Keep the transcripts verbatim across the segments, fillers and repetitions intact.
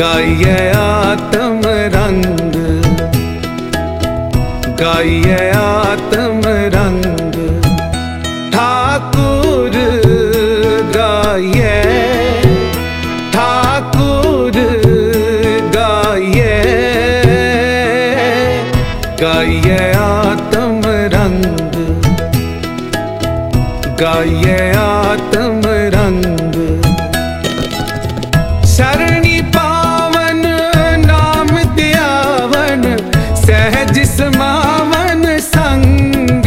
गाइए आत्म रंग, गाइए आत्म रंग ठाकुर, गाइए ठाकुर, गाइए गाइए आत्म रंग, गाइए आत्म रंग। शरणी पावन नाम त्यावन, सहज समावन संग।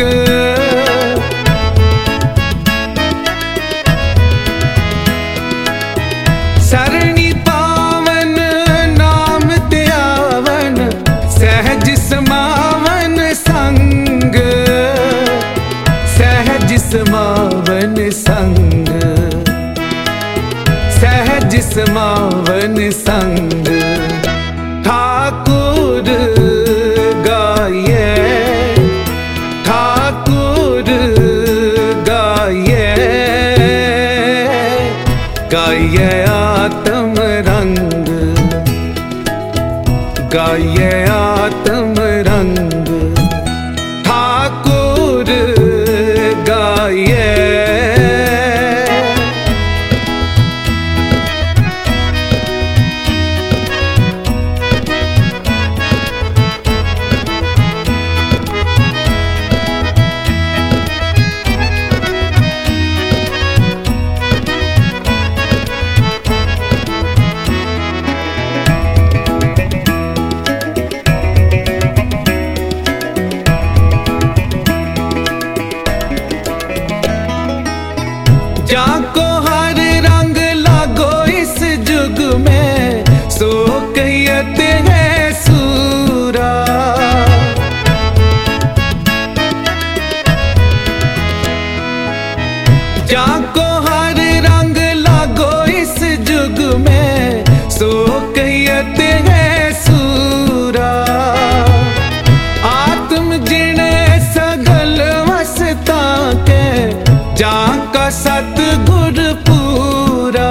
शरणी पावन नाम त्यावन, सहज समावन संग, सहज समावन संग, सहज समावन संग। ठाकुर गाइए ठाकुर, गाइए गाइए आत्म रंग, गाइए आत्म रंग ठाकुर, गाइए। जाको हर रंग लागो इस जुग में, सो कहते हैं सूरा। जाको हर रंग लागो इस जुग में, सो कहते हैं सूरा। आत्म जिणे सगल वसता के, जाका सतगुर पूरा,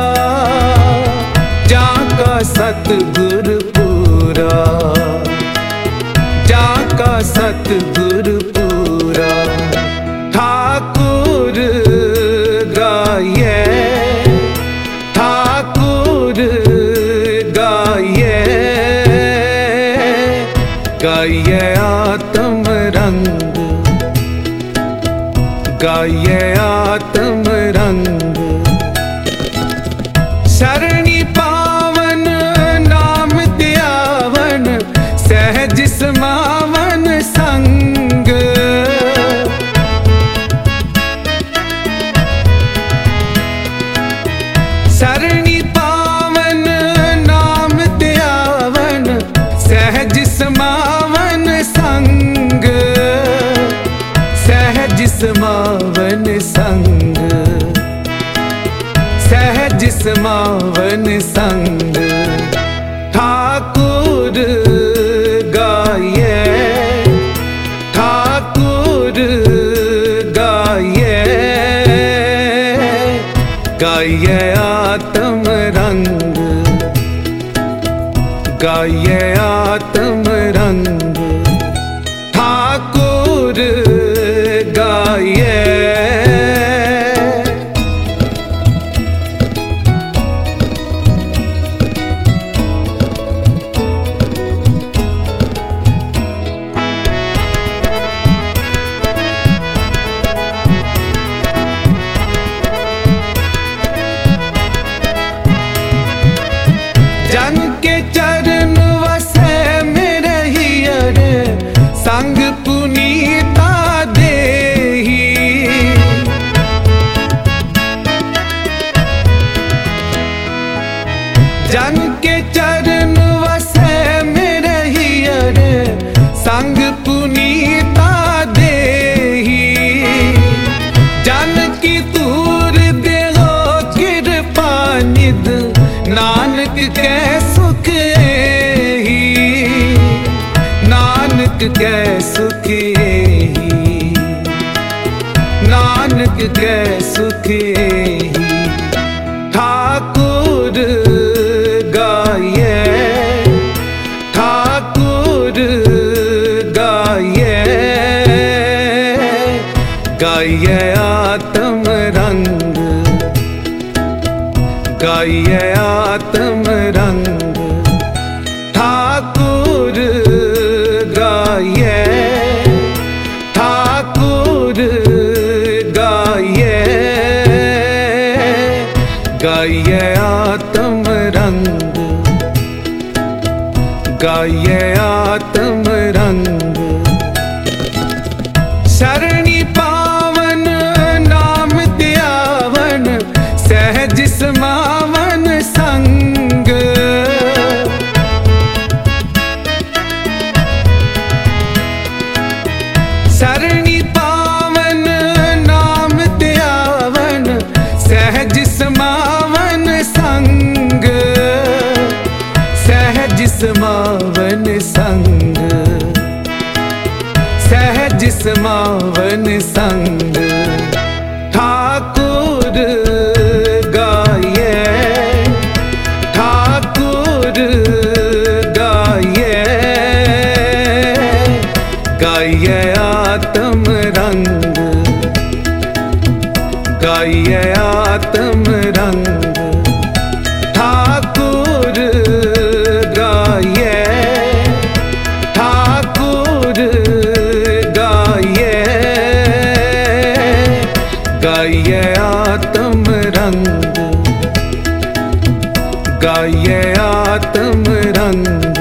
जाका सतगुर पूरा, जाका सतगुर पूरा। ठाकुर गाइए ठाकुर, गाइए गाइए आत्म रंग, गाइए आत्म रंग। शरणी पावन नाम त्यावन, सहज समावन संग। शरणी पावन नाम त्यावन, सहज समावन संग, सहज समावन संग, सहज समावन संग। ठाकुर गाइए ठाकुर, गाइए गाइए आत्म रंग, गाइए आत्म रंग ठाकुर, गाइए। जन के चरण वसे मेरे हियर, संग पुनीता देही। जन के चरण वसे मेरे हियर, संग पुनीता देही। जन की तूर देहो कृपा निध, नानक के सुख ही, नानक के सुख ही, नानक के सुख ही। ठाकुर गाइए गाइए आत्म रंग, गाइए आत्म रंग, ठाकुर गाइए, ठाकुर गाइए, गाइए आत्म रंग, गाइए आत्म रंग। शरणी पावन नाम त्यावन, सहज समावन संग। शरणी पावन नाम त्यावन, सहज समावन संग, सहज समावन संग, सहज समावन संग। ठाकुर गाइए, ठाकुर गाइए, गाइए आत्म रंग, गाइए आत्म रंग। ठाकुर गाइए, ठाकुर गाइए, गाइए आत्म रंग, गाइए आत्म रंग।